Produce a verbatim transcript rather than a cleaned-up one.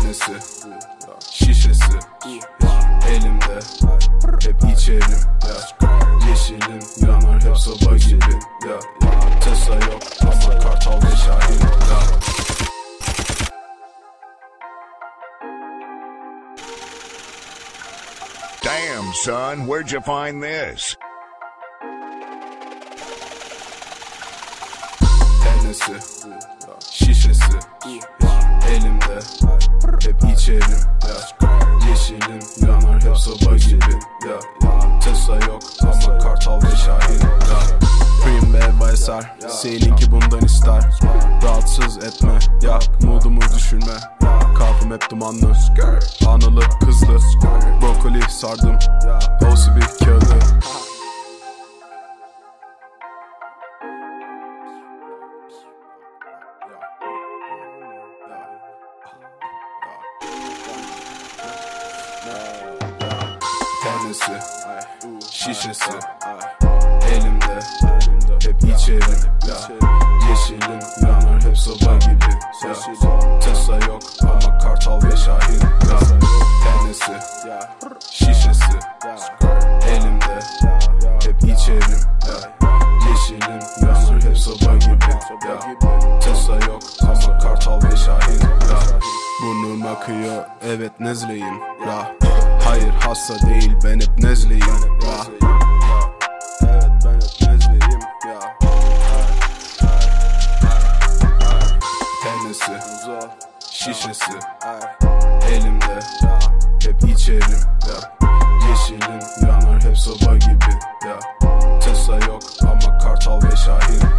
Tenisi, şişesi elimde, hep içerim ya. Yeşilim yanar hep soba gibi ya. Tesla yok ama Kartal ve Şahin ya. Damn son, where'd you find this? Tenisi, şişesi elimde, hep içerim ya. Yeşilim yanar hep soba gibi ya. Tesla yok ama Kartal ve Şahin ya. Cream ve Vaysar, seninki bundan ister. Rahatsız etme ya, modumu düşürme. Kafam hep dumanlı, analı kızlı. Brokoli sardım, O C B kağıdı. Tenisi, şişesi elimde, hep içerim ya. Yeşilim yanar hep soba gibi ya. Tesla yok ama Kartal ve Şahin ya. Tenisi, şişesi elimde, hep içerim ya. Yeşilim yanar hep soba gibi ya. Tesla yok ama Kartal ve Şahin ya. Burnum akıyor, evet nezleyim ya. Hayır hasta değil, ben hep nezleyim ya. Evet ben hep nezleyim ya. Tenisi, şişesi elimde, hep içerim ya. Yeşilim yanar hep soba gibi ya. Tesla yok ama Kartal ve Şahin